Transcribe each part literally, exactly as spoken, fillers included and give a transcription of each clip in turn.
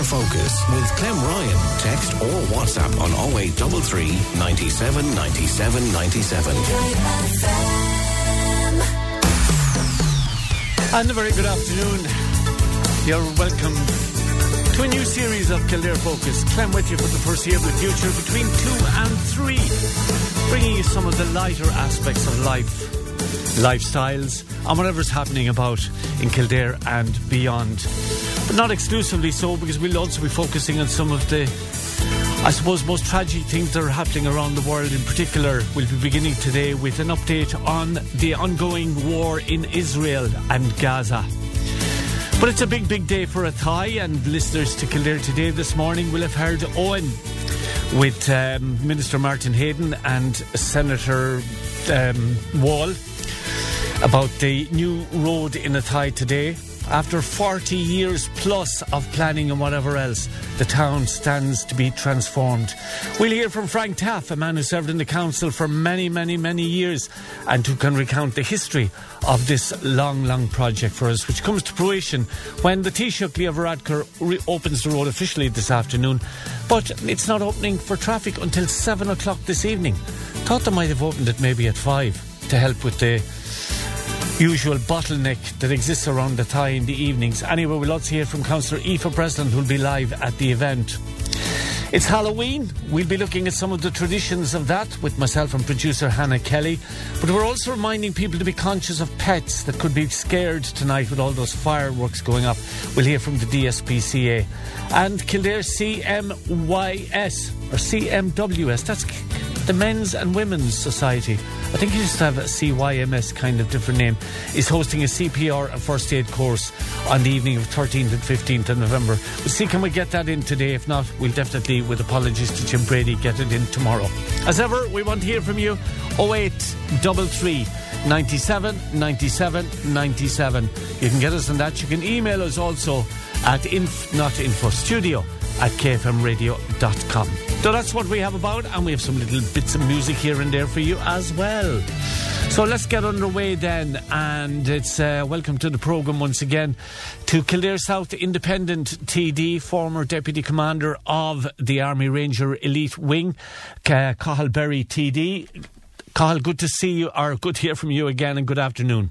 Focus with Clem Ryan. Text or WhatsApp on oh eight three three, ninety-seven, ninety-seven, ninety-seven. And a very good afternoon. You're welcome to a new series of Kildare Focus. Clem with you for the foreseeable future between two and three, bringing you some of the lighter aspects of life, lifestyles, and whatever's happening about in Kildare and beyond. But not exclusively so, because we'll also be focusing on some of the, I suppose, most tragic things that are happening around the world. In particular, we'll be beginning today with an update on the ongoing war in Israel and Gaza. But it's a big, big day for Athy, and listeners to Kildare Today this morning will have heard Owen with um, Minister Martin Hayden and Senator um, Wall about the new road in Athy today. After forty years plus of planning and whatever else, the town stands to be transformed. We'll hear from Frank Taff, a man who served in the council for many, many, many years and who can recount the history of this long, long project for us, which comes to fruition when the Taoiseach Leo Varadkar re- opens the road officially this afternoon. But it's not opening for traffic until seven o'clock this evening. Thought they might have opened it maybe at five to help with the usual bottleneck that exists around the Athy in the evenings. Anyway, we'll also hear from Councillor Aoife Breslin, who'll be live at the event. It's Halloween. We'll be looking at some of the traditions of that with myself and producer Hannah Kelly. But we're also reminding people to be conscious of pets that could be scared tonight with all those fireworks going up. We'll hear from the D S P C A. And Kildare C M Y S, or C M W S, that's the Men's and Women's Society. I think you just have a C Y M S kind of different name, is hosting a C P R and first aid course on the evening of thirteenth and fifteenth of November. We'll see, can we get that in today? If not, we'll definitely, with apologies to Jim Brady, get it in tomorrow. As ever, we want to hear from you. oh eight three three, ninety-seven, ninety-seven, ninety-seven. You can get us on that. You can email us also at inf, not info, studio at k f m radio dot com. So that's what we have about, and we have some little bits of music here and there for you as well. So let's get underway then, and it's uh, welcome to the programme once again to Kildare South Independent T D, former Deputy Commander of the Army Ranger Elite Wing, uh, Cathal Berry T D. Cathal, good to see you, or good to hear from you again, and good afternoon.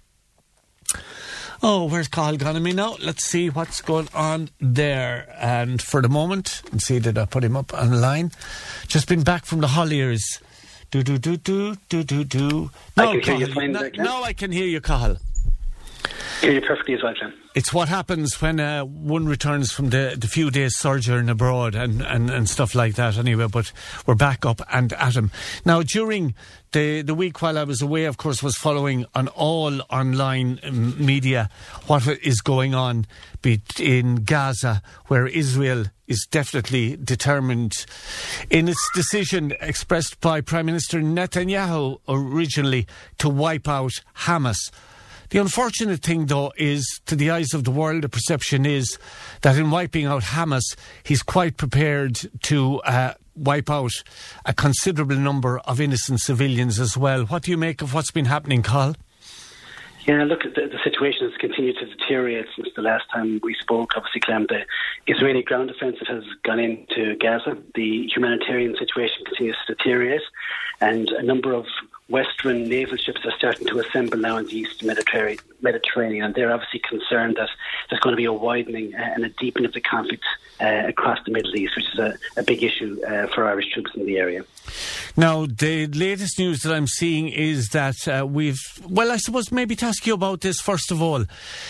Oh, where's Cathal gone to me now? Let's see what's going on there. And for the moment, and see, did I put him up on the line? Just been back from the Holliers. Do, do, do, do, do, do, do. No, I can Cathal, hear you fine, no, Clem. no, I can hear you, Cathal. Hear you perfectly as well, Clem. It's what happens when uh, one returns from the, the few days sojourn abroad and, and, and stuff like that anyway, but we're back up and at him. Now, during the, the week while I was away, of course, was following on all online um, media what is going on be- in Gaza, where Israel is definitely determined in its decision expressed by Prime Minister Netanyahu originally to wipe out Hamas. The unfortunate thing, though, is, to the eyes of the world, the perception is that in wiping out Hamas, he's quite prepared to uh, wipe out a considerable number of innocent civilians as well. What do you make of what's been happening, Cathal? Yeah, look, the, the situation has continued to deteriorate since the last time we spoke. Obviously, Clem, the Israeli ground offensive has gone into Gaza. The humanitarian situation continues to deteriorate, and a number of Western naval ships are starting to assemble now in the Eastern Mediterranean, and they're obviously concerned that there's going to be a widening and a deepening of the conflict uh, across the Middle East, which is a, a big issue uh, for Irish troops in the area. Now, the latest news that I'm seeing is that uh, we've... Well, I suppose maybe to ask you about this first of all.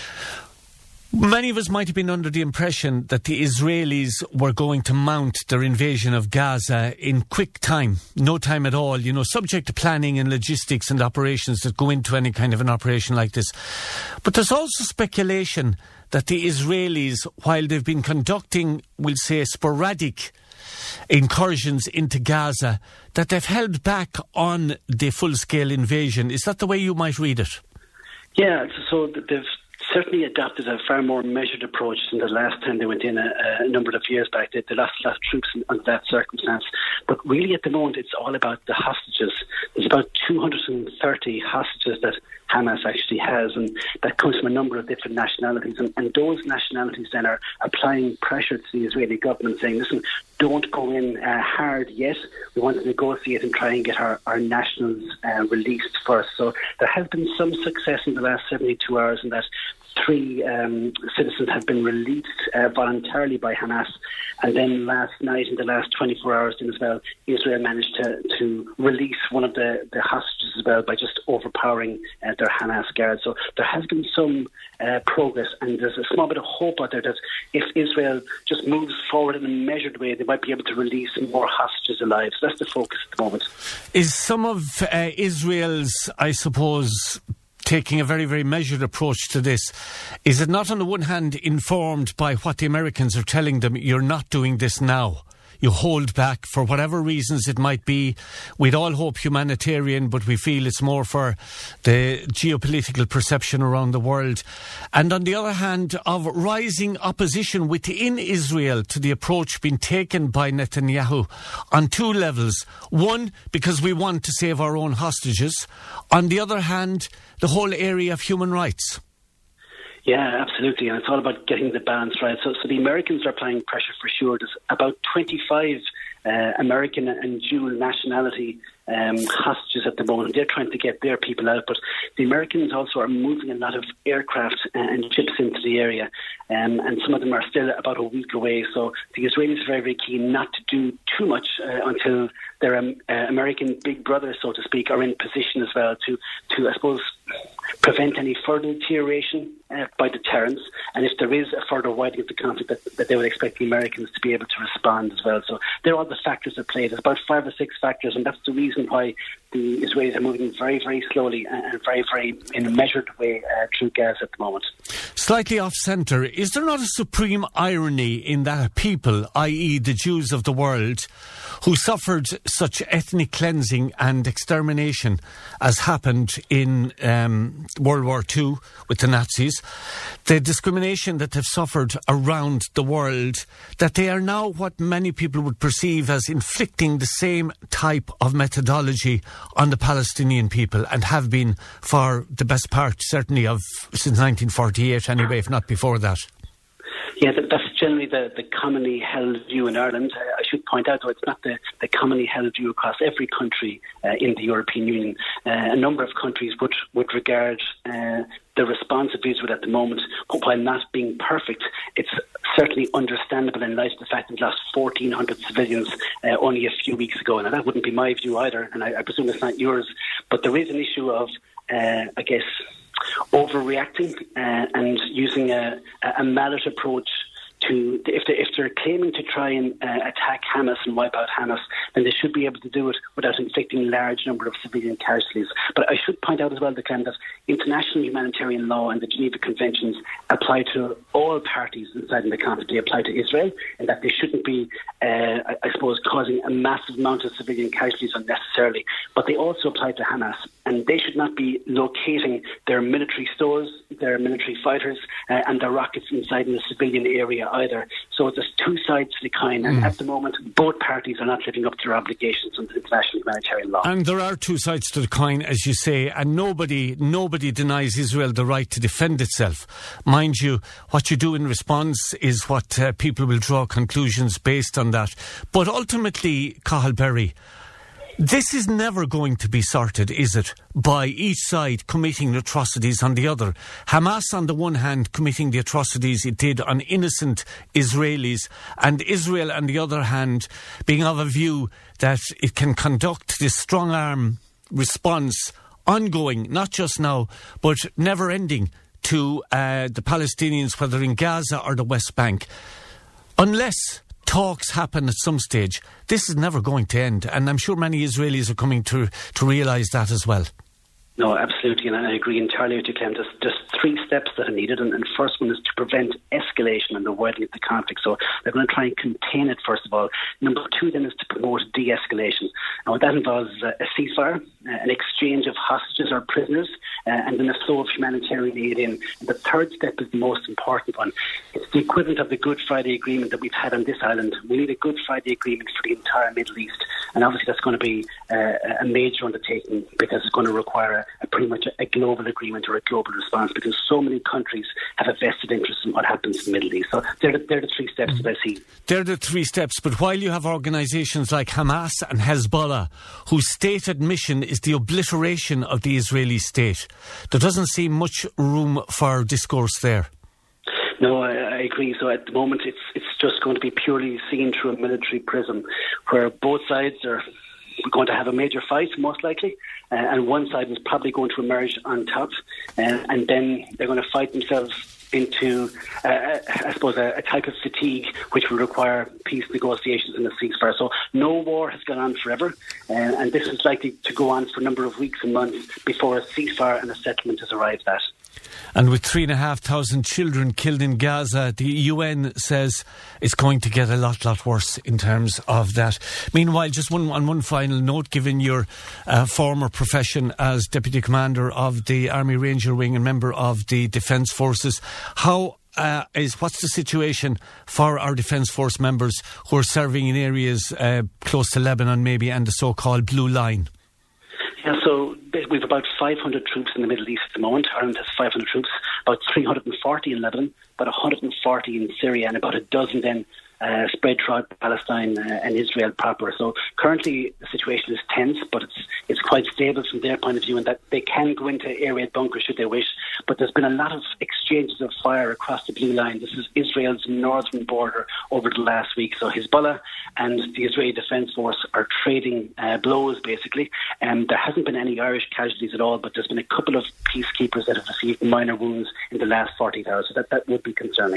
Many of us might have been under the impression that the Israelis were going to mount their invasion of Gaza in quick time, no time at all, you know, subject to planning and logistics and operations that go into any kind of an operation like this. But there's also speculation that the Israelis, while they've been conducting, we'll say, sporadic incursions into Gaza, that they've held back on the full-scale invasion. Is that the way you might read it? Yeah, so they've certainly adopted a far more measured approach than the last time they went in a, a number of years back. They, they lost a lot of troops in, under that circumstance. But really at the moment it's all about the hostages. There's about two hundred thirty hostages that Hamas actually has, and that comes from a number of different nationalities, and, and those nationalities then are applying pressure to the Israeli government, saying, listen, don't go in uh, hard yet. We want to negotiate and try and get our, our nationals uh, released first. So there has been some success in the last seventy-two hours in that three um, citizens have been released uh, voluntarily by Hamas. And then last night, in the last twenty-four hours then as well, Israel managed to, to release one of the, the hostages as well by just overpowering uh, their Hamas guards. So there has been some uh, progress, and there's a small bit of hope out there that if Israel just moves forward in a measured way, they might be able to release more hostages alive. So that's the focus at the moment. Is some of uh, Israel's, I suppose, taking a very, very measured approach to this, is it not on the one hand informed by what the Americans are telling them, you're not doing this now? You hold back for whatever reasons it might be. We'd all hope humanitarian, but we feel it's more for the geopolitical perception around the world. And on the other hand, of rising opposition within Israel to the approach being taken by Netanyahu on two levels. One, because we want to save our own hostages. On the other hand, the whole area of human rights. Yeah, absolutely, and it's all about getting the balance right. So, so the Americans are applying pressure for sure. There's about twenty-five uh, American and dual nationality um, hostages at the moment. They're trying to get their people out, but the Americans also are moving a lot of aircraft and ships into the area, um, and some of them are still about a week away. So the Israelis are very, very keen not to do too much uh, until their um, uh, American big brothers, so to speak, are in position as well to, to I suppose, prevent any further deterioration uh, by deterrence, and if there is a further widening of the conflict, that, that they would expect the Americans to be able to respond as well. So there are all the factors at play. There's about five or six factors, and that's the reason why the Israelis are moving very, very slowly and very, very in a measured way uh, through Gaza at the moment. Slightly off-centre, is there not a supreme irony in that people, that is the Jews of the world, who suffered such ethnic cleansing and extermination as happened in um, World War Two with the Nazis, the discrimination that they've suffered around the world, that they are now what many people would perceive as inflicting the same type of methodology on the Palestinian people, and have been for the best part, certainly, of since nineteen forty-eight anyway, if not before that? Yeah, that's generally the, the commonly held view in Ireland. Uh, I should point out, though, it's not the, the commonly held view across every country uh, in the European Union. Uh, a number of countries would, would regard uh, the response of Israel at the moment, while not being perfect, it's certainly understandable in light of the fact that we lost fourteen hundred civilians uh, only a few weeks ago. Now, that wouldn't be my view either, and I, I presume it's not yours. But there is an issue of, uh, I guess, overreacting uh, and using a, a mallet approach to, if they're, if they're claiming to try and uh, attack Hamas and wipe out Hamas, then they should be able to do it without inflicting large number of civilian casualties. But I should point out as well, Declan, that international humanitarian law and the Geneva Conventions apply to all parties inside the conflict. They apply to Israel, and that they shouldn't be, uh, I suppose, causing a massive amount of civilian casualties unnecessarily. But they also apply to Hamas, and they should not be locating their military stores, their military fighters, uh, and their rockets inside in the civilian area either. So there's two sides to the coin, and mm. at the moment both parties are not living up to their obligations under international humanitarian law. And there are two sides to the coin, as you say, and nobody nobody denies Israel the right to defend itself. Mind you, what you do in response is what uh, people will draw conclusions based on that. But ultimately, Cathal Berry, this is never going to be sorted, is it, by each side committing atrocities on the other? Hamas, on the one hand, committing the atrocities it did on innocent Israelis, and Israel, on the other hand, being of a view that it can conduct this strong-arm response ongoing, not just now, but never-ending, to uh, the Palestinians, whether in Gaza or the West Bank. Unless talks happen at some stage, this is never going to end, and I'm sure many Israelis are coming to to realise that as well. No, absolutely, and I agree entirely with you, Clem. There's, there's three steps that are needed, and the first one is to prevent escalation and the widening of the conflict. So they're going to try and contain it, first of all. Number two, then, is to promote de-escalation. And what that involves is a, a ceasefire, uh, an exchange of hostages or prisoners, uh, and then a flow of humanitarian aid in. And the third step is the most important one. It's the equivalent of the Good Friday Agreement that we've had on this island. We need a Good Friday Agreement for the entire Middle East. And obviously that's going to be uh, a major undertaking, because it's going to require a, a pretty much a, a global agreement or a global response, because so many countries have a vested interest in what happens in the Middle East. So they're the, they're the three steps mm. that I see. They're the three steps, but while you have organisations like Hamas and Hezbollah, whose stated mission is the obliteration of the Israeli state, there doesn't seem much room for discourse there. No, I, I agree. So at the moment, it's it's just going to be purely seen through a military prism, where both sides are going to have a major fight, most likely, uh, and one side is probably going to emerge on top, uh, and then they're going to fight themselves into, uh, I suppose, a, a type of fatigue which will require peace negotiations and a ceasefire. So no war has gone on forever, uh, and this is likely to go on for a number of weeks and months before a ceasefire and a settlement is arrived at. And with three and a half thousand children killed in Gaza, the U N says it's going to get a lot, lot worse in terms of that. Meanwhile, just one on one final note, given your uh, former profession as Deputy Commander of the Army Ranger Wing and member of the Defence Forces, how uh, is what's the situation for our Defence Force members who are serving in areas uh, close to Lebanon, maybe, and the so-called Blue Line? Yeah, so we have about five hundred troops in the Middle East at the moment. Ireland has five hundred troops, about three hundred forty in Lebanon, about one hundred forty in Syria, and about a dozen then uh, spread throughout Palestine uh, and Israel proper. So currently the situation is tense, but it's it's quite stable from their point of view, in that they can go into air raid bunkers should they wish. But there's been a lot of exchanges of fire across the Blue Line. This is Israel's northern border over the last week. So Hezbollah and the Israeli Defence Force are trading uh, blows, basically. And there hasn't been any Irish casualties at all, but there's been a couple of peacekeepers that have received minor wounds in the last forty hours. So that, that would be concerning.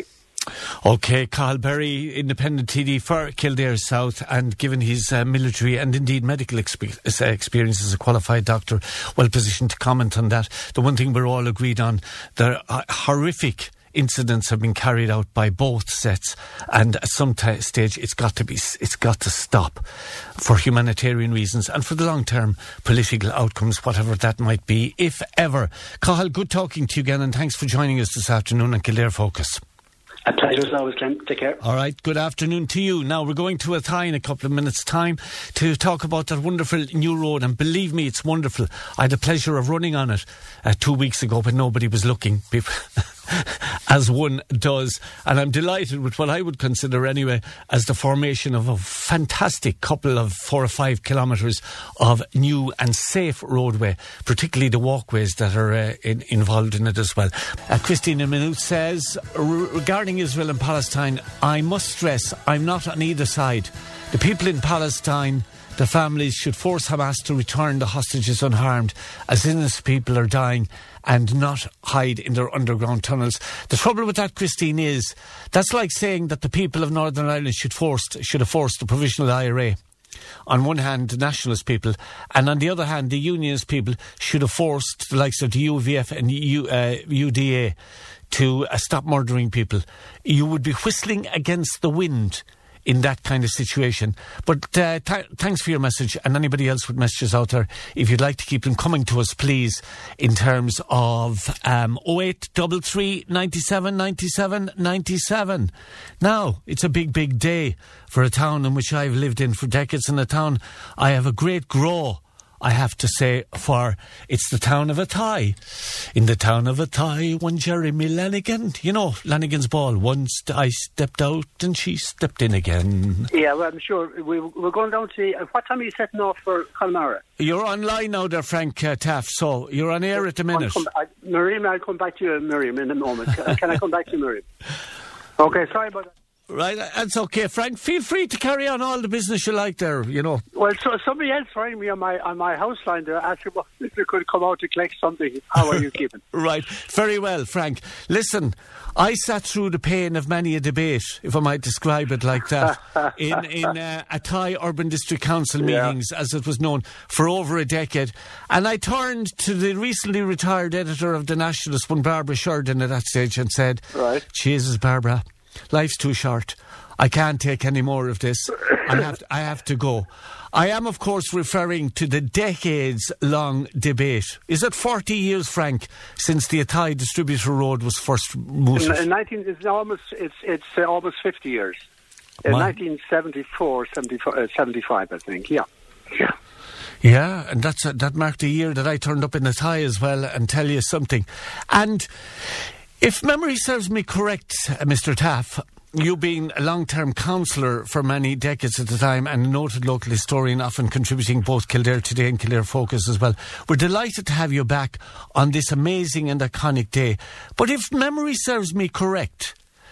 OK, Cathal Berry, independent T D for Kildare South, and given his uh, military and indeed medical expe- experience as a qualified doctor, well positioned to comment on that. The one thing we're all agreed on, there are horrific incidents have been carried out by both sets, and at some t- stage it's got to be it's got to stop for humanitarian reasons and for the long-term political outcomes, whatever that might be, if ever. Cathal, good talking to you again, and thanks for joining us this afternoon on Kildare Focus. A pleasure as always, Glenn. Take care. All right, good afternoon to you. Now, we're going to Athy in a couple of minutes' time to talk about that wonderful new road. And believe me, it's wonderful. I had the pleasure of running on it uh, two weeks ago, but nobody was looking, as one does. And I'm delighted with what I would consider, anyway, as the formation of a fantastic couple of four or five kilometres of new and safe roadway, particularly the walkways that are uh, in, involved in it as well. Uh, Christina Minute says, regarding Israel and Palestine, I must stress I'm not on either side. The people in Palestine, the families, should force Hamas to return the hostages unharmed, as innocent people are dying, and not hide in their underground tunnels. The trouble with that, Christine, is that's like saying that the people of Northern Ireland should forced should have forced the provisional I R A. On one hand, the nationalist people, and on the other hand, the unionist people should have forced the likes of the U V F and U, uh, U D A to uh, stop murdering people. You would be whistling against the wind in that kind of situation. But uh, th- thanks for your message, and anybody else with messages out there, if you'd like to keep them coming to us, please, in terms of um, oh eight three three, nine seven, nine seven, nine seven. Now, it's a big, big day for a town in which I've lived in for decades, and a town I have a great grow, I have to say, for it's the town of Athy. In the town of Athy, one Jeremy Lanigan, you know, Lanigan's Ball. Once I stepped out and she stepped in again. Yeah, well, I'm sure. We, we're going down to... Uh, what time are you setting off for Connemara? You're online now there, Frank uh, Taff, so you're on air at the minute. Come, I, Miriam, I'll come back to you, Miriam, in a moment. Can, can I come back to you, Miriam? OK, sorry about that. Right, that's okay, Frank. Feel free to carry on all the business you like there, you know. Well, so somebody else rang me on my on my house line there, asking if they could come out to collect something. How are you keeping? Right, very well, Frank. Listen, I sat through the pain of many a debate, if I might describe it like that, in in uh, Athy Urban District Council meetings, yeah, as it was known, for over a decade. And I turned to the recently retired editor of The Nationalist, one Barbara Sheridan, at that stage, and said, right, Jesus, Barbara, life's too short. I can't take any more of this. I have to, I have to go. I am, of course, referring to the decades-long debate. Is it forty years, Frank, since the Athy Distributor Road was first mooted? In, in nineteen, it's almost it's it's uh, almost fifty years. In My. nineteen seventy-four, seventy-five, uh, seventy-five, I think. Yeah. Yeah. Yeah, and that's uh, that marked the year that I turned up in a tie as well, and tell you something. And if memory serves me correct, uh, Mister Taff, you being a long-term councillor for many decades at the time and a noted local historian, often contributing both Kildare Today and Kildare Focus as well, we're delighted to have you back on this amazing and iconic day. But if memory serves me correct,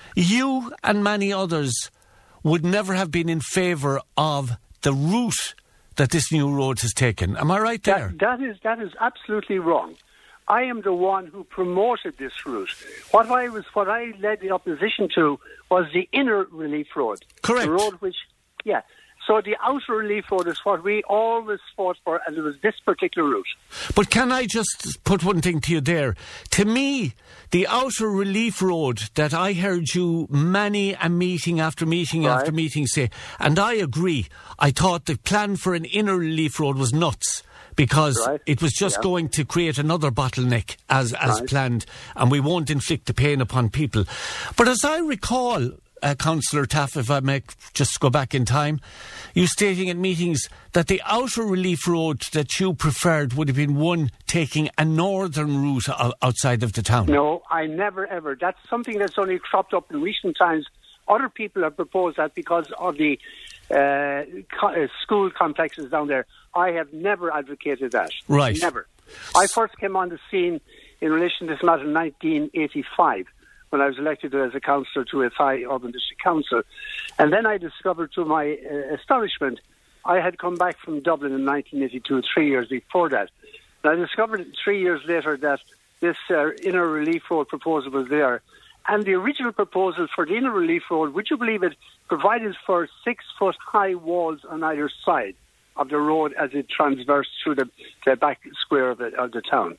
you and many others would never have been in favour of the route that this new road has taken. Am I right there? That, that is that is absolutely wrong. I am the one who promoted this route. What I was, what I led the opposition to was the inner relief road. Correct. The road which, yeah. So the outer relief road is what we always fought for, and it was this particular route. But can I just put one thing to you there? To me, the outer relief road that I heard you many a meeting after meeting Right. after meeting say, and I agree, I thought the plan for an inner relief road was nuts, because Right. it was just Yeah. going to create another bottleneck as, as Right. planned, and we won't inflict the pain upon people. But as I recall, uh, Councillor Taff, if I may just go back in time, you stating at meetings that the outer relief road that you preferred would have been one taking a northern route o- outside of the town. No, I never ever. That's something that's only cropped up in recent times. Other people have proposed that because of the uh, co- uh, school complexes down there. I have never advocated that. Right. Never. I first came on the scene in relation to this matter in nineteen eighty-five, when I was elected as a councillor to Athy Urban District Council. And then I discovered, to my uh, astonishment, I had come back from Dublin in nineteen eighty-two, three years before that. And I discovered three years later that this uh, inner relief road proposal was there. And the original proposal for the inner relief road, would you believe it, provided for six-foot high walls on either side of the road as it transversed through the, the back square of the, of the town.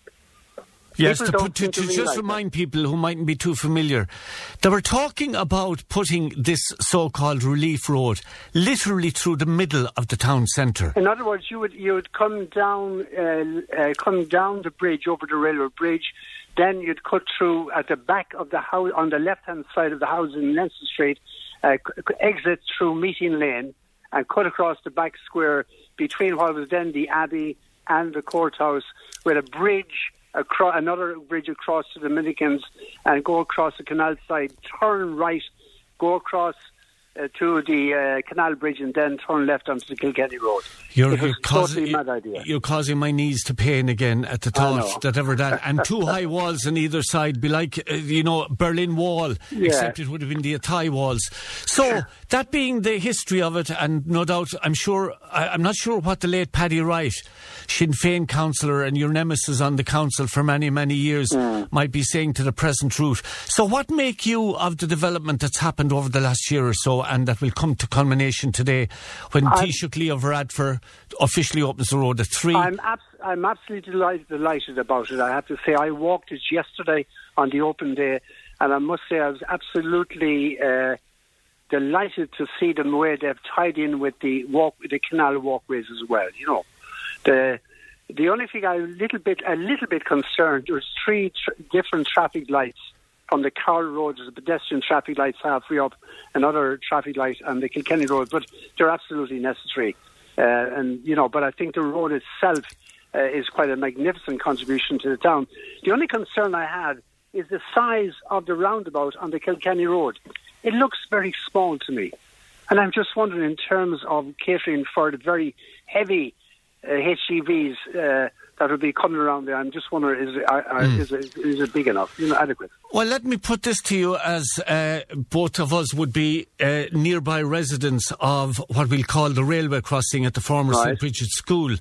Yes, People to, don't put, to, seem to to just realise remind people who mightn't be too familiar, they were talking about putting this so-called relief road literally through the middle of the town centre. In other words, you would you would come down uh, uh, come down the bridge over the railroad bridge, then you'd cut through at the back of the house on the left-hand side of the house in Leinster Street, uh, exit through Meeting Lane, and cut across the back square between what was then the Abbey and the courthouse, with a bridge. Across, another bridge across to the Dominicans, and go across the canal side, turn right, go across uh, to the uh, canal bridge, and then turn left onto the Kilkenny Road. You're, it was you're a causing, totally mad idea. You're causing my knees to pain again at the I know. thought that ever that. And two high walls on either side be like, uh, you know, Berlin Wall, Yeah. except it would have been the Athy walls. So, that being the history of it, and no doubt, I'm sure, I, I'm not sure what the late Paddy Wright, Sinn Féin councillor and your nemesis on the council for many, many years, mm. might be saying to the present route. So what make you of the development that's happened over the last year or so, and that will come to culmination today when Taoiseach Leo Varadkar officially opens the road at three? I'm, abs- I'm absolutely delighted, delighted about it. I have to say, I walked it yesterday on the open day, and I must say I was absolutely uh, delighted to see the way they've tied in with the walk, the canal walkways as well. You know, the the only thing I'm a little bit a little bit concerned. There's three tr- different traffic lights from the Carl Road. There's a pedestrian traffic lights halfway up, another traffic light on the Kilkenny Road, but they're absolutely necessary. Uh, and you know, but I think the road itself uh, is quite a magnificent contribution to the town. The only concern I had is the size of the roundabout on the Kilkenny Road. It looks very small to me. And I'm just wondering, in terms of catering for the very heavy uh, H G Vs uh, that will be coming around there, I'm just wondering, is it, uh, mm. is it, is it big enough, you know, adequate? Well, let me put this to you, as uh, both of us would be uh, nearby residents of what we'll call the railway crossing at the former Right. Saint Bridget's School.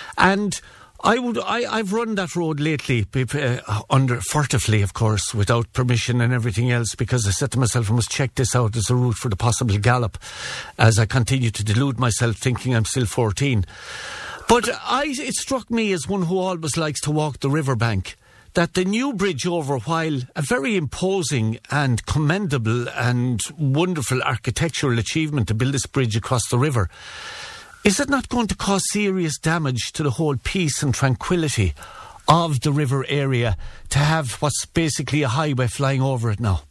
And I would, I, I've run that road lately, uh, under furtively, of course, without permission and everything else, because I said to myself, I must check this out as a route for the possible gallop, as I continue to delude myself thinking I'm still fourteen. But I, it struck me, as one who always likes to walk the riverbank, that the new bridge over, while a very imposing and commendable and wonderful architectural achievement to build this bridge across the river, is it not going to cause serious damage to the whole peace and tranquility of the river area to have what's basically a highway flying over it now?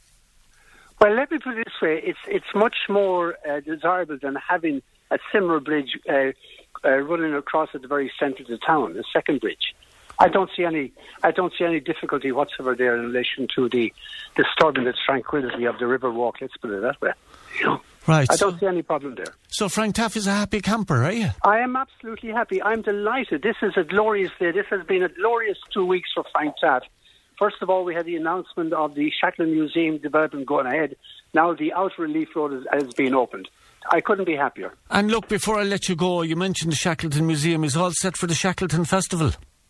Well, let me put it this way. It's it's much more uh, desirable than having a similar bridge uh, uh, running across at the very centre of the town, the second bridge. I don't see any. I don't see any difficulty whatsoever there in relation to the disturbing the tranquility of the river walk. Let's put it that way. You know? Right. I don't see any problem there. So Frank Taff is a happy camper, are you? I am absolutely happy. I'm delighted. This is a glorious day. This has been a glorious two weeks for Frank Taff. First of all, we had the announcement of the Shackleton Museum development going ahead. Now the Outer Relief Road has, has been opened. I couldn't be happier. And look, before I let you go, you mentioned the Shackleton Museum is all set for the Shackleton Festival.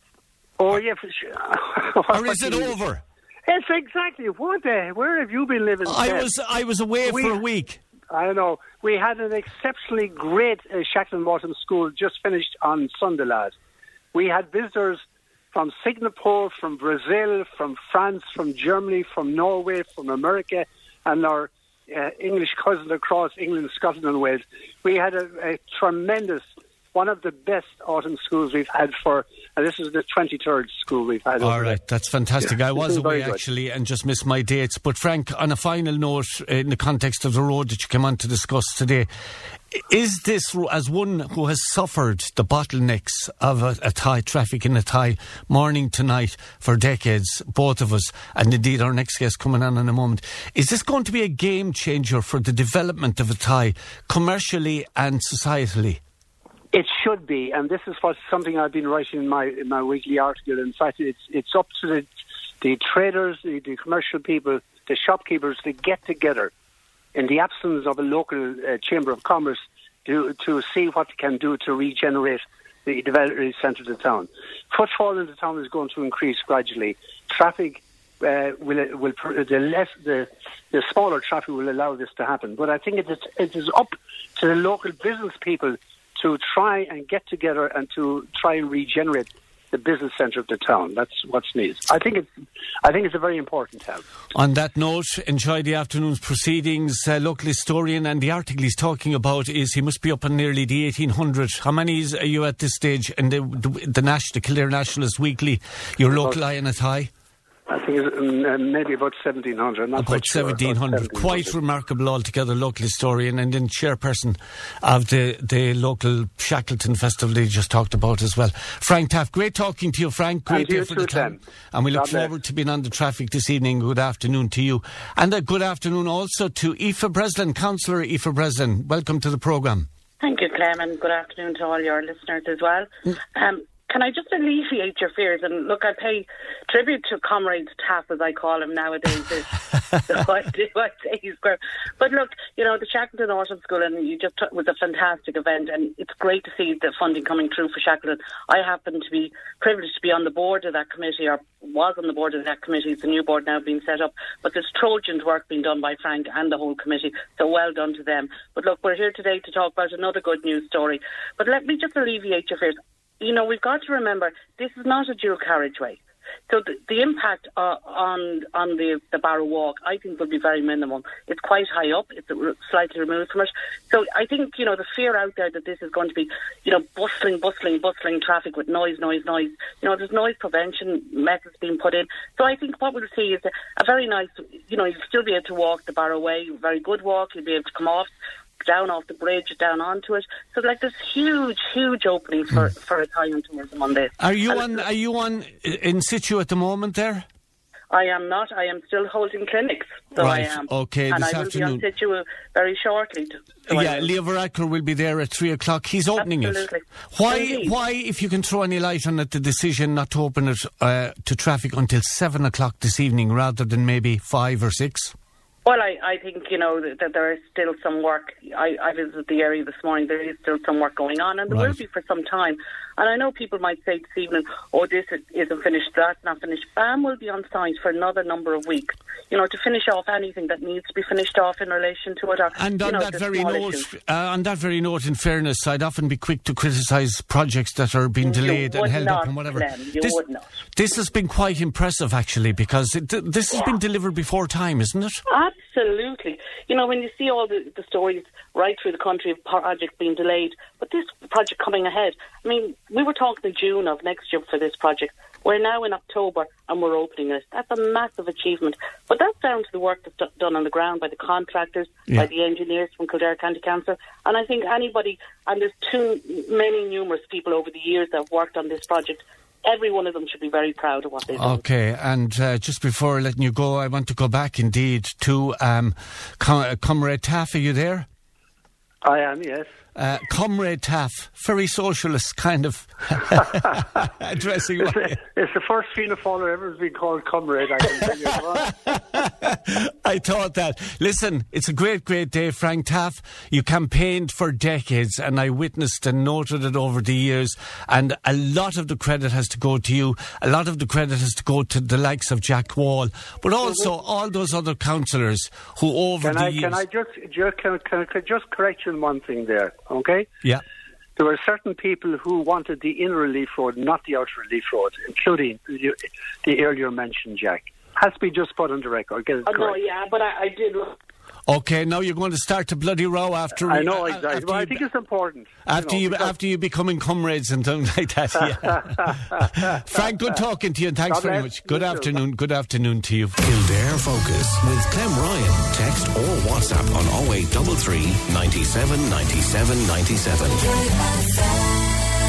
Oh, yeah. For sure. Or is it over? Yes, exactly. What the, where have you been living? I Ted? was I was away we, for a week. I know. We had an exceptionally great uh, Shackleton Autumn School just finished on Sunday, lad. We had visitors from Singapore, from Brazil, from France, from Germany, from Norway, from America, and our uh, English cousins across England, Scotland and Wales. We had a, a tremendous, one of the best autumn schools we've had for, and this is the twenty-third school we've had. All right, there. That's fantastic. Yeah, I was away actually and just missed my dates. But Frank, on a final note, in the context of the road that you came on to discuss today, is this, as one who has suffered the bottlenecks of a, a Thai traffic in a Thai morning to night for decades, both of us, and indeed our next guest coming on in a moment, is this going to be a game changer for the development of a Thai commercially and societally? It should be, and this is what something I've been writing in my in my weekly article. In fact, it's it's up to the the traders, the, the commercial people, the shopkeepers to get together in the absence of a local uh, chamber of commerce to to see what they can do to regenerate the development centre of the town. Footfall in the town is going to increase gradually. Traffic uh, will will the less the the smaller traffic will allow this to happen. But I think it is it is up to the local business people to try and get together and to try and regenerate the business centre of the town. That's what's needed. I think it's I think it's a very important help. On that note, enjoy the afternoon's proceedings. Uh, local historian, and the article he's talking about is he must be up on nearly the eighteen hundred. How many are you at this stage in the the, the, Nash, the Kildare Nationalist Weekly, your about, local eye in a Thai? I think it's um, maybe about seventeen hundred. Not about seventeen hundred. Sure. Quite remarkable altogether, local historian, and then chairperson of the, the local Shackleton Festival they just talked about as well. Frank Taff, great talking to you, Frank. Great day for the time. And we look God forward bless. to being on the traffic this evening. Good afternoon to you. And a good afternoon also to Aoife Breslin, Councillor Aoife Breslin. Welcome to the programme. Thank you, Clem, and good afternoon to all your listeners as well. Mm. Um, Can I just alleviate your fears? And look, I pay tribute to Comrade Taff, as I call him nowadays. So I do, I say he's great. But look, you know, the Shackleton Autumn School, and you just t- was a fantastic event, and it's great to see the funding coming through for Shackleton. I happen to be privileged to be on the board of that committee, or was on the board of that committee. It's a new board now being set up. But there's Trojan's work being done by Frank and the whole committee, so well done to them. But look, we're here today to talk about another good news story. But let me just alleviate your fears. You know, we've got to remember, this is not a dual carriageway. So the, the impact uh, on on the, the Barrow Walk, I think, will be very minimal. It's quite high up. It's slightly removed from it. So I think, you know, the fear out there that this is going to be, you know, bustling, bustling, bustling traffic with noise, noise, noise. You know, there's noise prevention methods being put in. So I think what we'll see is a, a very nice, you know, you'll still be able to walk the Barrow Way, very good walk. You'll be able to come off, down off the bridge, down onto it. So like there's huge, huge openings for, mm. for Italian tourism on this. Are you and on Are you on in situ at the moment there? I am not. I am still holding clinics. So right. I am. Okay, and this I will afternoon. be on situ very shortly. To, so yeah, Leo Varadkar will be there at three o'clock. He's opening Absolutely. it. Why, Indeed. why, if you can throw any light on it, the decision not to open it uh, to traffic until seven o'clock this evening rather than maybe five or six? Well, I, I think, you know, that, that there is still some work. I, I visited the area this morning. There is still some work going on, and there right. will be for some time. And I know people might say this evening, oh, this isn't finished, that's not finished. B A M will be on site for another number of weeks, you know, to finish off anything that needs to be finished off in relation to it. Or, and on you know, that very note, uh, on that very note, in fairness, I'd often be quick to criticise projects that are being delayed you and held not, up and whatever. Glenn, you this, would not. This has been quite impressive, actually, because it, this has yeah. been delivered before time, isn't it? Absolutely. you know, when you see all the, the stories right through the country of projects being delayed, but this project coming ahead, I mean, we were talking in June of next year for this project. We're now in October and we're opening it. That's a massive achievement. But that's down to the work that's done on the ground by the contractors, yeah. by the engineers from Kildare County Council. And I think anybody, and there's too many numerous people over the years that have worked on this project, every one of them should be very proud of what they've done. Okay, and uh, just before letting you go, I want to go back indeed to um, Com- Comrade Taff. Are you there? I am, yes. Uh, Comrade Taff, very socialist kind of addressing. It's, a, it's the first Fianna Fáiler ever has been called Comrade, I can tell you. I thought that. Listen, it's a great, great day, Frank Taff. You campaigned for decades, and I witnessed and noted it over the years, and a lot of the credit has to go to you. A lot of the credit has to go to the likes of Jack Wall, but also mm-hmm. all those other councillors who over can the I, years... Can I just, can, can, can I just correct you on one thing there? Okay? Yeah. There were certain people who wanted the inner relief road, not the outer relief road, including the, the earlier mentioned Jack. Has to be just put on the record. Get it oh, correct. no, yeah, but I, I did look. Okay, now you're going to start a bloody row after... I know, exactly. Well, I think it's important. After you, know, you after you becoming comrades and things like that, yeah. Frank, good talking to you, and thanks God very much. Good afternoon, good afternoon to you. Kildare Focus with Clem Ryan. Text or WhatsApp on oh eight three three, ninety-seven, ninety-seven, ninety-seven.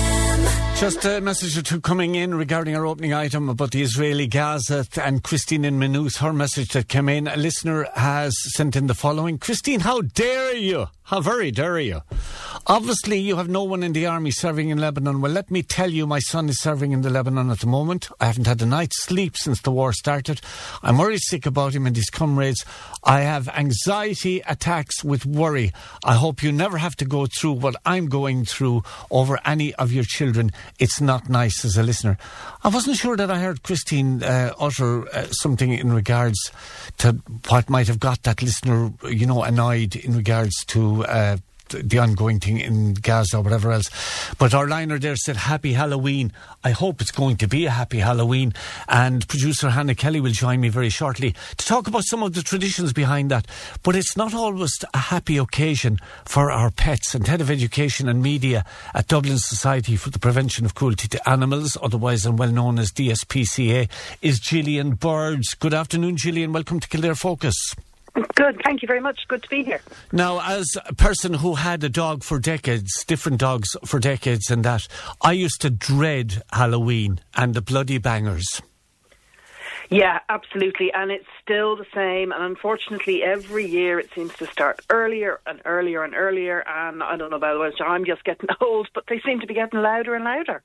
Just a message or two coming in regarding our opening item about the Israeli Gaza, and Christine in Maynooth, her message that came in. A listener has sent in the following. Christine, how dare you? How very dare you? Obviously, you have no one in the army serving in Lebanon. Well, let me tell you, my son is serving in the Lebanon at the moment. I haven't had a night's sleep since the war started. I'm worried sick about him and his comrades. I have anxiety attacks with worry. I hope you never have to go through what I'm going through over any of your children. It's not nice, as a listener. I wasn't sure that I heard Christine uh, utter uh, something in regards to what might have got that listener, you know, annoyed in regards to uh, the ongoing thing in Gaza or whatever else. But our liner there said, happy Halloween. I hope it's going to be a happy Halloween. And producer Hannah Kelly will join me very shortly to talk about some of the traditions behind that. But it's not always a happy occasion for our pets. And Head of Education and Media at Dublin Society for the Prevention of Cruelty to Animals, otherwise and well known as D S P C A, is Gillian Birds. Good afternoon, Gillian. Welcome to Kildare Focus. Good, thank you very much. Good to be here. Now, as a person who had a dog for decades, different dogs for decades and that, I used to dread Halloween and the bloody bangers. Yeah, absolutely. And it's still the same. And unfortunately, every year it seems to start earlier and earlier and earlier. And I don't know about whether I'm just getting old, but they seem to be getting louder and louder.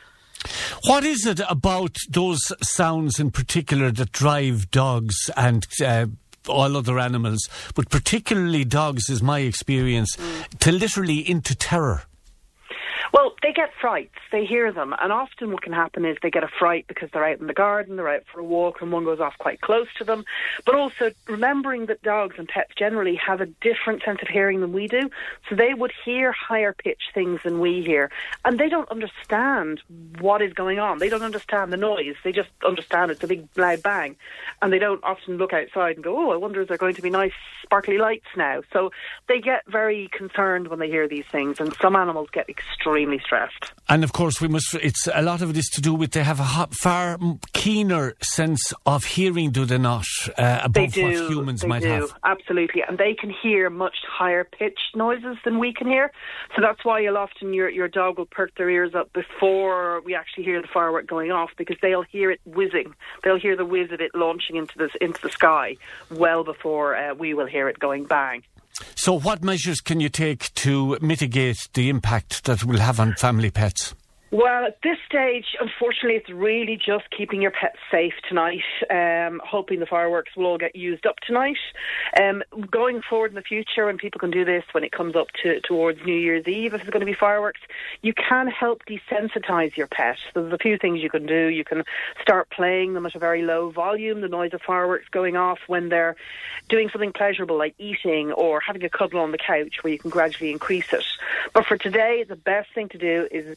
What is it about those sounds in particular that drive dogs and uh, all other animals, but particularly dogs, is my experience, mm. to literally into terror? Well, they get frights. They hear them. And often what can happen is they get a fright because they're out in the garden, they're out for a walk, and one goes off quite close to them. But also remembering that dogs and pets generally have a different sense of hearing than we do. So they would hear higher pitched things than we hear. And they don't understand what is going on. They don't understand the noise. They just understand it's a big loud bang. And they don't often look outside and go, oh, I wonder if there are going to be nice sparkly lights now. So they get very concerned when they hear these things. And some animals get extremely stressed. And of course, we must. It's a lot of it is to do with they have a hot, far keener sense of hearing, do they not? Uh, above they do, what humans they might do, have. Absolutely, and they can hear much higher pitched noises than we can hear. So that's why you'll often your your dog will perk their ears up before we actually hear the firework going off, because they'll hear it whizzing. They'll hear the whiz of it launching into the into the sky well before uh, we will hear it going bang. So what measures can you take to mitigate the impact that it will have on family pets? Well, at this stage, unfortunately, it's really just keeping your pets safe tonight, um, hoping the fireworks will all get used up tonight. Um, going forward in the future, when people can do this, when it comes up to towards New Year's Eve, if there's going to be fireworks, you can help desensitise your pet. There's a few things you can do. You can start playing them at a very low volume, the noise of fireworks going off when they're doing something pleasurable like eating or having a cuddle on the couch, where you can gradually increase it. But for today, the best thing to do is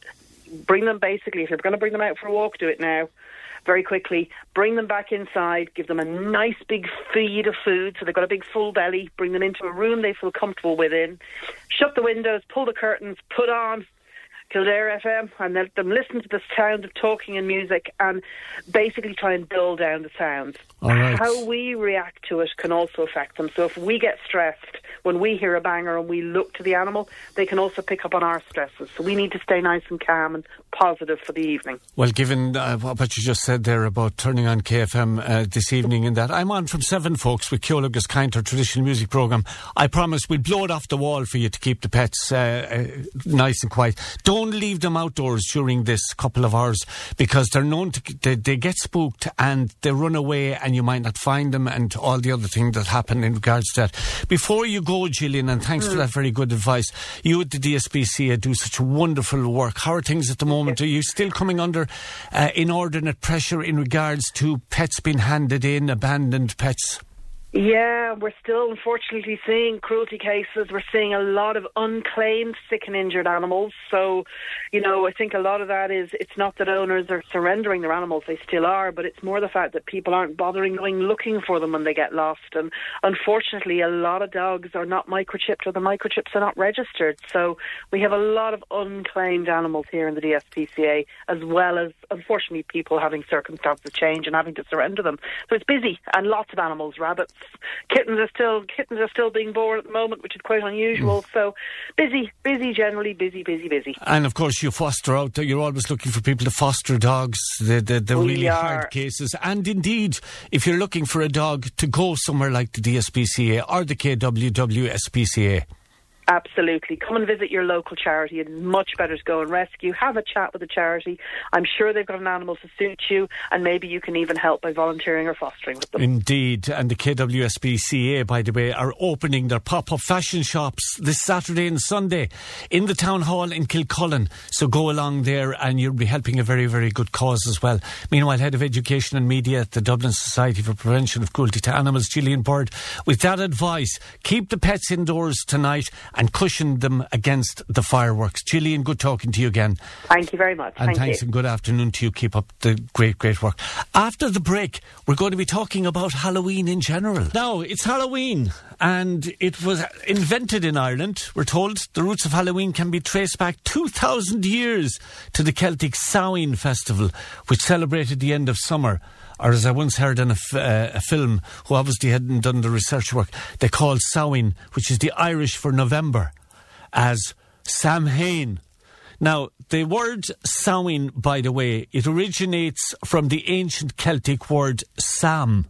bring them basically, if you're going to bring them out for a walk, do it now. Very quickly, bring them back inside, give them a nice big feed of food so they've got a big full belly, bring them into a room they feel comfortable within, shut the windows, pull the curtains, put on Kildare F M and let them listen to the sound of talking and music and basically try and dull down the sounds. All right. How we react to it can also affect them. So if we get stressed when we hear a banger and we look to the animal, they can also pick up on our stresses. So we need to stay nice and calm and positive for the evening. Well, given uh, what you just said there about turning on K F M uh, this evening and that, I'm on from seven, folks, with Ceolagus Cainter traditional music programme. I promise we'll blow it off the wall for you to keep the pets uh, uh, nice and quiet. Don't leave them outdoors during this couple of hours because they're known to, they, they get spooked and they run away and you might not find them and all the other things that happen in regards to that. Before you go, Gillian, and thanks mm. for that very good advice, you at the D S P C A do such wonderful work. How are things at the moment? Are you still coming under uh, inordinate pressure in regards to pets being handed in, abandoned pets? Yeah, we're still unfortunately seeing cruelty cases. We're seeing a lot of unclaimed sick and injured animals. So, you know, I think a lot of that is, it's not that owners are surrendering their animals, they still are, but it's more the fact that people aren't bothering going looking for them when they get lost. And unfortunately, a lot of dogs are not microchipped or the microchips are not registered. So we have a lot of unclaimed animals here in the D S P C A, as well as, unfortunately, people having circumstances change and having to surrender them. So it's busy, and lots of animals, rabbits, kittens are still kittens are still being born at the moment, which is quite unusual. Mm. So busy, busy, generally busy, busy, busy. And of course, you foster out there. You're always looking for people to foster dogs. The the, the really are. hard cases. And indeed, if you're looking for a dog to go somewhere like the D S P C A or the K W W S P C A. Absolutely. Come and visit your local charity. It's much better to go and rescue. Have a chat with the charity. I'm sure they've got an animal to suit you, and maybe you can even help by volunteering or fostering with them. Indeed. And the K W S P C A, by the way, are opening their pop-up fashion shops this Saturday and Sunday in the Town Hall in Kilcullen. So go along there and you'll be helping a very, very good cause as well. Meanwhile, Head of Education and Media at the Dublin Society for Prevention of Cruelty to Animals, Gillian Bird, with that advice, keep the pets indoors tonight and cushion them against the fireworks. Gillian, good talking to you again. Thank you very much. And Thank thanks you. and good afternoon to you. Keep up the great, great work. After the break, we're going to be talking about Halloween in general. Now, it's Halloween, and it was invented in Ireland. We're told the roots of Halloween can be traced back two thousand years to the Celtic Samhain festival, which celebrated the end of summer. Or as I once heard in a, f- uh, a film, who obviously hadn't done the research work, they called Samhain, which is the Irish for November, as Samhain. Now, the word Samhain, by the way, it originates from the ancient Celtic word Sam,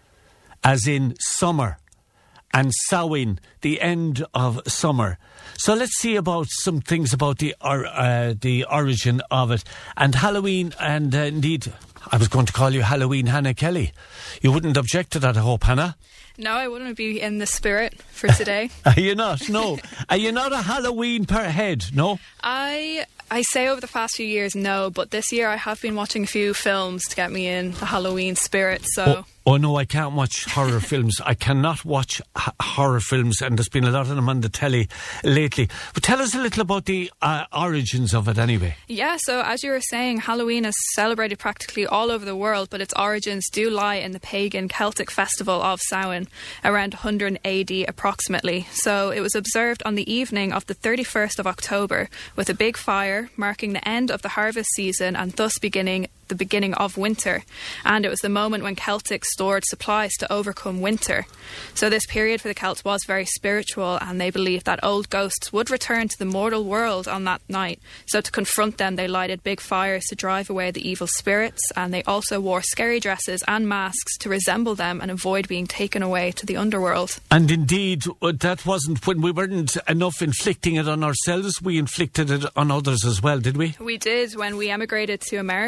as in summer, and Samhain, the end of summer. So let's see about some things about the or, uh, the origin of it. And Halloween, and uh, indeed, I was going to call you Halloween Hannah Kelly. You wouldn't object to that, I hope, Hannah? No, I wouldn't be in the spirit for today. Are you not? No. Are you not a Halloween per head? No? I I say over the past few years, no, but this year I have been watching a few films to get me in the Halloween spirit, so... Oh. Oh no, I can't watch horror films. I cannot watch h- horror films, and there's been a lot of them on the telly lately. But tell us a little about the uh, origins of it anyway. Yeah, so as you were saying, Halloween is celebrated practically all over the world, but its origins do lie in the pagan Celtic festival of Samhain, around one hundred A D approximately. So it was observed on the evening of the thirty-first of October, with a big fire marking the end of the harvest season and thus beginning the beginning of winter, and it was the moment when Celtics stored supplies to overcome winter. So this period for the Celts was very spiritual, and they believed that old ghosts would return to the mortal world on that night. So to confront them, they lighted big fires to drive away the evil spirits, and they also wore scary dresses and masks to resemble them and avoid being taken away to the underworld. And indeed, that wasn't when we weren't enough inflicting it on ourselves, we inflicted it on others as well, did we? We did. When we emigrated to America, we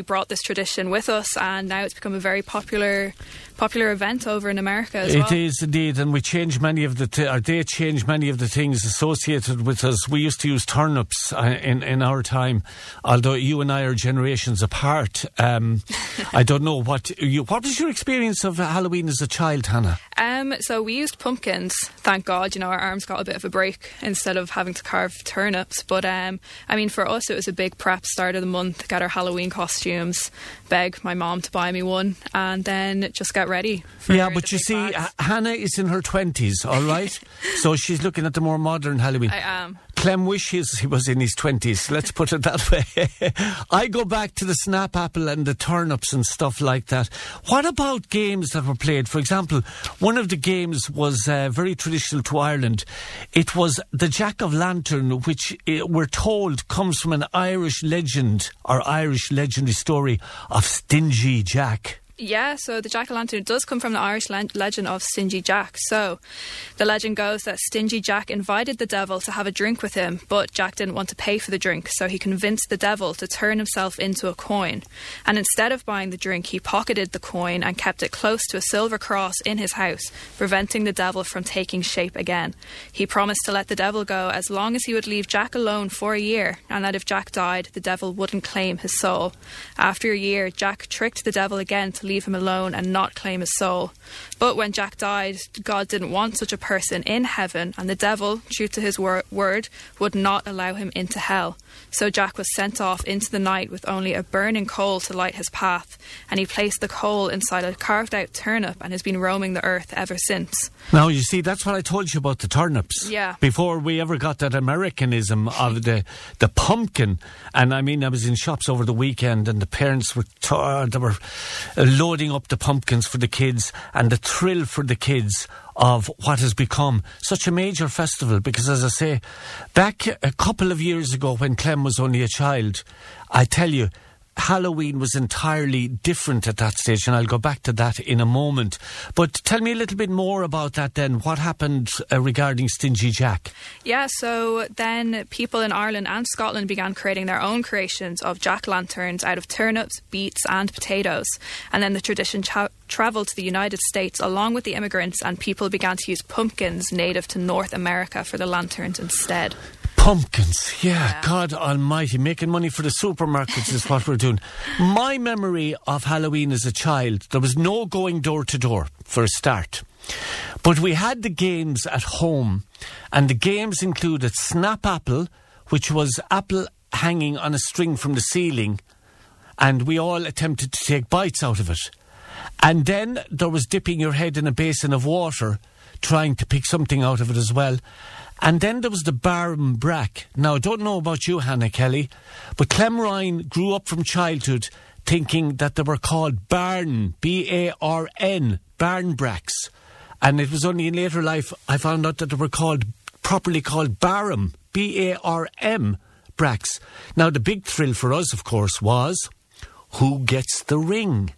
brought this tradition with us, and now it's become a very popular popular event over in America as well. It is indeed, and we changed many of the, t- or they changed many of the things associated with us. We used to use turnips uh, in, in our time, although you and I are generations apart. Um, I don't know what you, what was your experience of Halloween as a child, Hannah? Um, so we used pumpkins, thank God. You know, our arms got a bit of a break instead of having to carve turnips. But um, I mean, for us, it was a big prep start of the month, get our Halloween costumes, beg my mom to buy me one, and then just get ready. For yeah, but you see, H- Hannah is in her twenties, all right? So she's looking at the more modern Halloween. I am. Clem wishes he was in his twenties, let's put it that way. I go back to the snap apple and the turnips and stuff like that. What about games that were played? For example, one of the games was uh, very traditional to Ireland. It was the Jack of Lantern, which uh, we're told comes from an Irish legend or Irish legendary story of Stingy Jack. Yeah, so the Jack-o'-lantern does come from the Irish le- legend of Stingy Jack. So the legend goes that Stingy Jack invited the devil to have a drink with him, but Jack didn't want to pay for the drink, so he convinced the devil to turn himself into a coin. And instead of buying the drink, he pocketed the coin and kept it close to a silver cross in his house, preventing the devil from taking shape again. He promised to let the devil go as long as he would leave Jack alone for a year, and that if Jack died, the devil wouldn't claim his soul. After a year, Jack tricked the devil again to leave him alone and not claim his soul. But when Jack died, God didn't want such a person in heaven, and the devil, true to his wor- word, would not allow him into hell. So Jack was sent off into the night with only a burning coal to light his path, and he placed the coal inside a carved out turnip and has been roaming the earth ever since. Now, you see, that's what I told you about the turnips. Yeah. Before we ever got that Americanism of the the pumpkin. And I mean, I was in shops over the weekend and the parents were, t- they were loading up the pumpkins for the kids, and the thrill for the kids of what has become such a major festival. Because, as I say, back a couple of years ago when Clem was only a child, I tell you, Halloween was entirely different at that stage, and I'll go back to that in a moment. But tell me a little bit more about that then. What happened uh, regarding Stingy Jack? Yeah, so then people in Ireland and Scotland began creating their own creations of jack-lanterns out of turnips, beets and potatoes. And then the tradition tra- travelled to the United States along with the immigrants, and people began to use pumpkins native to North America for the lanterns instead. Pumpkins, yeah, yeah, God almighty, making money for the supermarkets is what we're doing. My memory of Halloween as a child, there was no going door to door for a start. But we had the games at home, and the games included Snap Apple, which was apple hanging on a string from the ceiling, and we all attempted to take bites out of it. And then there was dipping your head in a basin of water, trying to pick something out of it as well. And then there was the Barn Brack. Now, I don't know about you, Hannah Kelly, but Clem Ryan grew up from childhood thinking that they were called Barn, B A R N, Barn Bracks. And it was only in later life I found out that they were called, properly called Barham, B A R M, Bracks. Now, the big thrill for us, of course, was who gets the ring?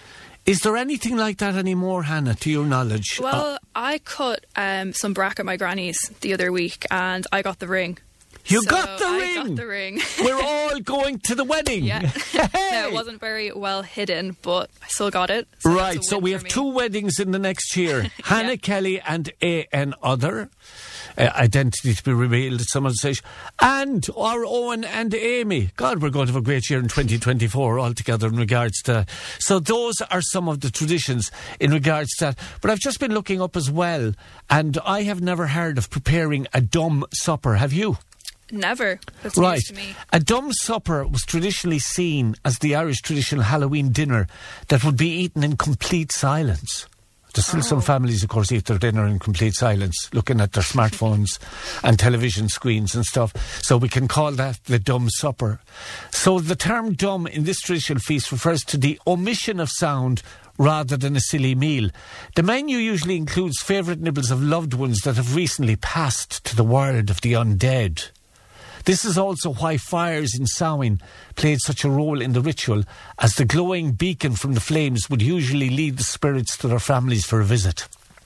Is there anything like that anymore, Hannah, to your knowledge? Well, uh, I cut um, some brack at my granny's the other week, and I got the ring. You so got the I ring? I got the ring. We're all going to the wedding. Yeah. Hey. No, it wasn't very well hidden, but I still got it. So right, so we have me. two weddings in the next year. Hannah Yeah. Kelly and a an other. Uh, identity to be revealed at some stage. And our Owen and Amy. God, we're going to have a great year in twenty twenty-four altogether in regards to... So those are some of the traditions in regards to that. But I've just been looking up as well, and I have never heard of preparing a dumb supper. Have you? Never. That's Right. news to me. A dumb supper was traditionally seen as the Irish traditional Halloween dinner that would be eaten in complete silence. There's still oh. some families, of course, eat their dinner in complete silence, looking at their smartphones and television screens and stuff. So we can call that the dumb supper. So the term dumb in this traditional feast refers to the omission of sound rather than a silly meal. The menu usually includes favourite nibbles of loved ones that have recently passed to the world of the undead. This is also why fires in Samhain played such a role in the ritual, as the glowing beacon from the flames would usually lead the spirits to their families for a visit.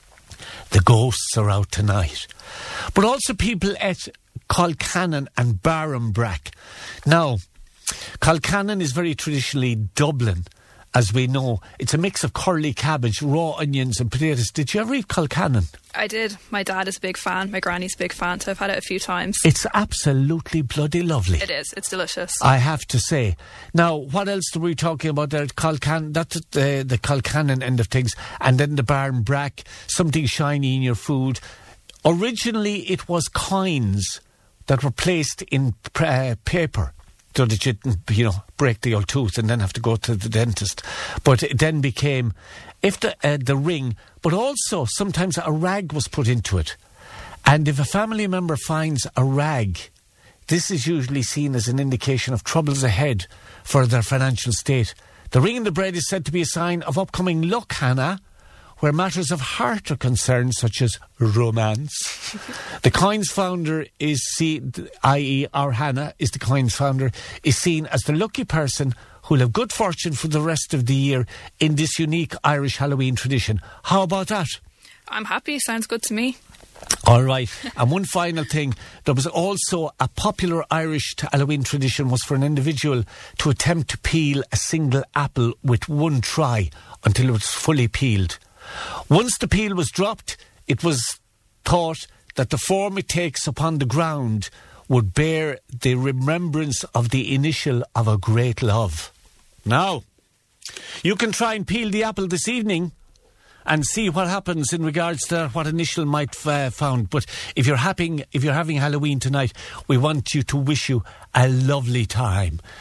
The ghosts are out tonight. But also people ate Colcannon and Barham Brack. Now, Colcannon is very traditionally Dublin, as we know. It's a mix of curly cabbage, raw onions and potatoes. Did you ever eat Colcannon? I did. My dad is a big fan. My granny's a big fan, so I've had it a few times. It's absolutely bloody lovely. It is. It's delicious. I have to say. Now, what else were we talking about there? Colcan- that's the, the Colcannon end of things. And then the barn brack, something shiny in your food. Originally, it was coins that were placed in uh, paper, so that you didn't, you know, break the old tooth and then have to go to the dentist. But it then became, if the uh, the ring, but also sometimes a rag was put into it. And if a family member finds a rag, this is usually seen as an indication of troubles ahead for their financial state. The ring in the bread is said to be a sign of upcoming luck, Hannah, where matters of heart are concerned, such as romance. The coin's founder is seen, that is our Hannah is the coin's founder, is seen as the lucky person who'll have good fortune for the rest of the year in this unique Irish Halloween tradition. How about that? I'm happy. Sounds good to me. All right. And one final thing. There was also a popular Irish Halloween tradition was for an individual to attempt to peel a single apple with one try until it was fully peeled. Once the peel was dropped, it was thought that the form it takes upon the ground would bear the remembrance of the initial of a great love. Now, you can try and peel the apple this evening and see what happens in regards to what initial might uh, found. But if you're having if you're having Halloween tonight, we want you to wish you a lovely time.